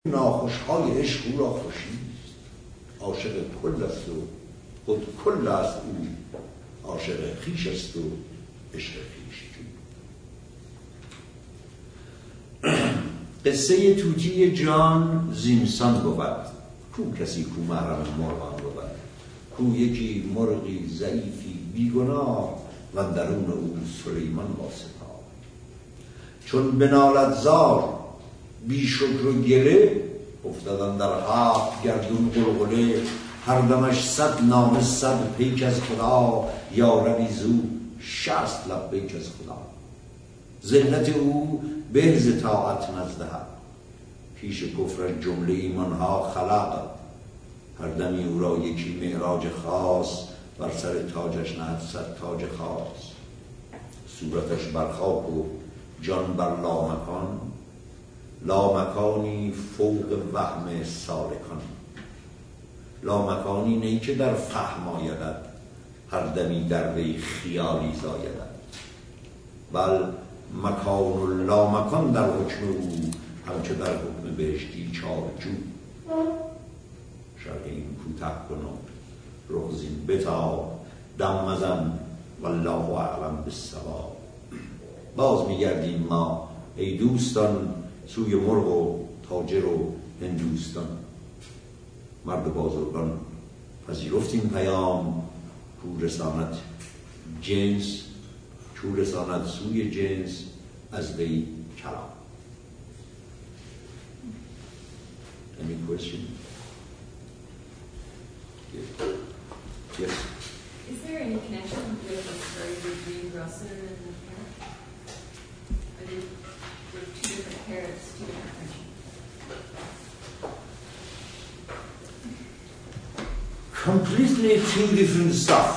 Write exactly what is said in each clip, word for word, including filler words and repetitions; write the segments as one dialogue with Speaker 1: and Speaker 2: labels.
Speaker 1: ناخوشهای عشق او را خوشیست، عاشق کل است و خود کل است او، عاشق خویش است و عشق خویش جو. قصه طوطی جان زینسان بود، کو کسی کو محرم مرغان بود، کو یکی مرغی ضعیفی بیگناه، و درون او سلیمان با سپاه. چون بنالد زار بی شکر و گله، افتادن در هفت گردون غلغله. هر دمش صد نامه صد پیک از خدا، یا ربی زو شصت لبیک از خدا. ذلت او به ز طاعت نزد حق، پیش کفر جمله ایمانها خلق. هر دمی او را یکی معراج خاص، بر سر تاجش نهد صد تاج خاص. صورتش بر خاک و جان بر لامکان، لامکانی فوق وهم سالکان. لامکانی نه که در فهم آیدد، هر دمی در وی خیالی زایدد. بل مکان و لامکان در حکم او، همچه در حکم بهشتی چارجو. شرح این کوتاه کن و رغزین بتاب، دم مزن والله اعلم بالصواب. باز میگردیم ما ای دوستان سوی مرغ و تاجر و هندوستان. مرد بازرگان پذیرفتیم پیام، کو رساند جنس، کو رساند سوی جنس از وی کلام. Any question? Yes.
Speaker 2: Is there any connection with the story between Russell and the parrot? Are they, they're two different parrots, two different functions?
Speaker 1: Completely two different stuff.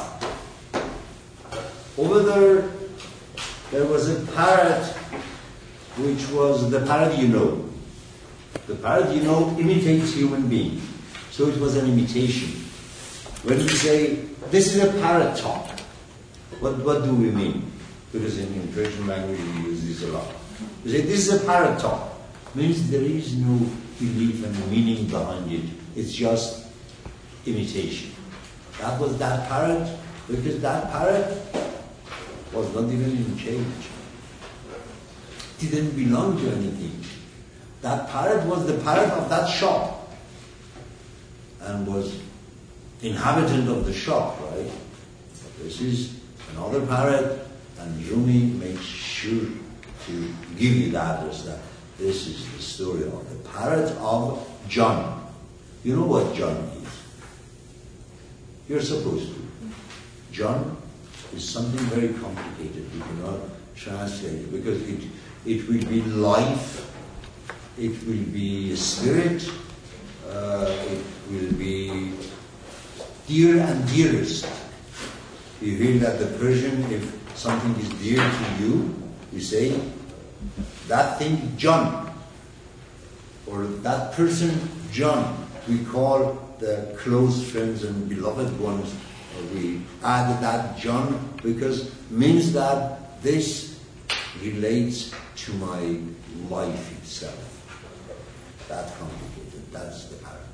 Speaker 1: Over there, there was a parrot which was the parrot you know. The parrot you know imitates human being. So it was an imitation. When we say, this is a parrot talk, what, what do we mean? Because in, in Persian language we use this a lot. We say, this is a parrot talk. Means there is no belief and meaning behind it. It's just imitation. That was that parrot, because that parrot was not even in cage. Didn't belong to anything. That parrot was the parrot of that shop and was inhabitant of the shop, right? This is another parrot, and Rumi makes sure to give you the address that this is the story of the parrot of John. You know what John is? You're supposed to. John is something very complicated. You cannot translate it because it, it will be life, it will be spirit, uh, it will be dear and dearest. You hear that the Persian, if something is dear to you, you say, that thing John, or that person John. We call the close friends and beloved ones, we add that John because means that this relates to my life itself. That complicated, that's the pattern.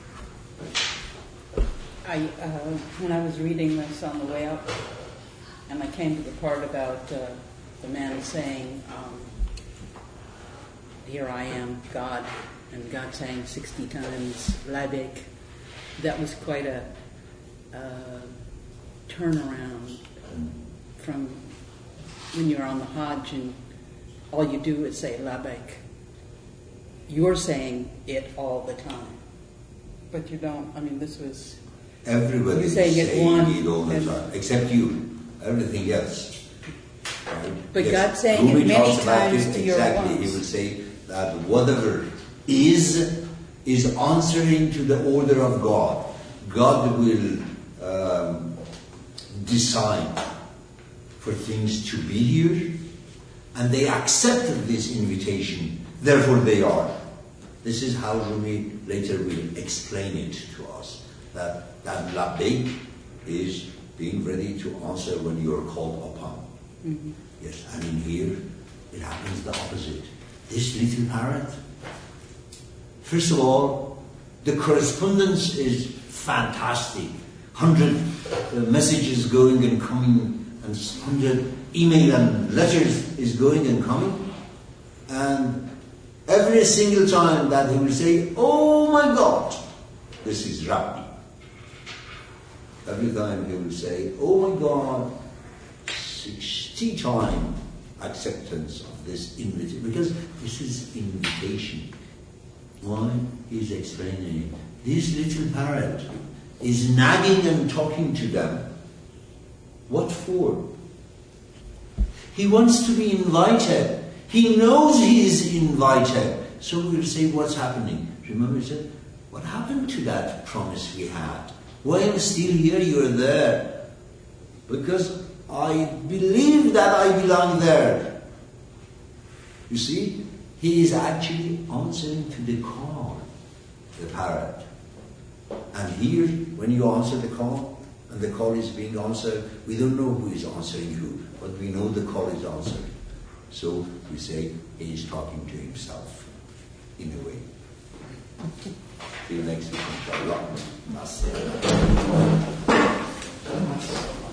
Speaker 3: I, uh, when I was reading this on the way up, and I came to the part about uh, the man saying, um, here I am, God, and God saying sixty times, Labik, that was quite a uh, turnaround from when you're on the Hajj and all you do is say Labik. You're saying it all the time, but you don't, I mean, this was...
Speaker 1: Everybody is saying, saying it, one, it all the time, except you. Everything else. Right?
Speaker 3: But
Speaker 1: yes.
Speaker 3: God's saying
Speaker 1: Rumi
Speaker 3: it many times
Speaker 1: it,
Speaker 3: to
Speaker 1: exactly.
Speaker 3: your
Speaker 1: Exactly. He will say that whatever is, is answering to the order of God. God will um, decide for things to be here, and they accepted this invitation, therefore they are. This is how Rumi later will explain it to us. That that labbaik is being ready to answer when you are called upon. Mm-hmm. Yes, and in here it happens the opposite. This little parrot First of all, the correspondence is fantastic. Hundred uh, messages going and coming, and hundred email and letters is going and coming. And every single time that he will say, "Oh my God, this is Rabbi." Every time he will say, "Oh my God," sixty times acceptance of this invitation, because this is invitation. Why? He's explaining it. This little parrot is nagging and talking to them. What for? He wants to be invited. He knows he is invited. So we'll say, what's happening? Remember, he said, what happened to that promise we had? Why am I still here? You're there. Because I believe that I belong there. You see, he is actually answering to the call, the parrot. And here, when you answer the call, and the call is being answered, we don't know who is answering who, but we know the call is answered. So we say, he is talking to himself, in a way. See you next week, inshallah.